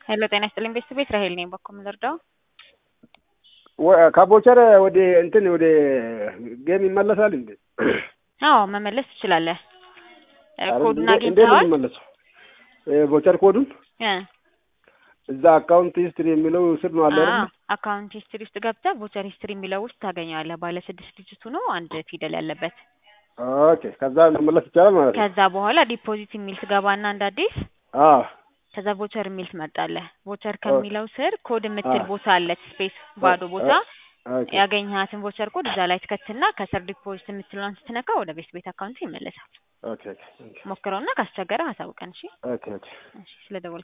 ሄሎ ጤና ይስጥልኝ ቤተሰብ እስራኤል ነኝ። በኩል ልርዳው? ከቦቸር ወደ እንትን ወደ ጌም ይመለሳል እንዴ? አዎ መመለስ ትችላለህ። ኮዱን እንዴት ነው አግኝተዋል? የሚመለሰው? ቦቸር ኮዱን እ እዛ አካውንት ሂስትሪ የሚለው ስር ነው አለ አይደል? አካውንት ሂስትሪ ውስጥ ገብተህ ቦቸር ሂስትሪ የሚለው ውስጥ ታገኘዋለህ። ባለ 6 ዲጂት ሆኖ አንድ ፊደል ያለበት። ኦኬ ከዛ መመለስ ይቻላል ማለት ነው። ከዛ በኋላ ዲፖዚት የሚል ትገባና እንደ አዲስ አዎ ከዛ ቦቸር የሚል ትመርጣለህ። ቦቸር ከሚለው ስር ኮድ የምትል ቦታ አለች፣ ስፔስ ባዶ ቦታ። ኦኬ ያገኘሃትን ቦቸር ኮድ እዛ ላይ ትከትና ከስር ዲፖዚት የምትለውን ስትነካ ወደ ቤት አካውንት ይመለሳል። ኦኬ ሞክረውና ካስቸገረ አሳውቀን። እሺ ኦኬ ኦኬ እሺ ስለደወል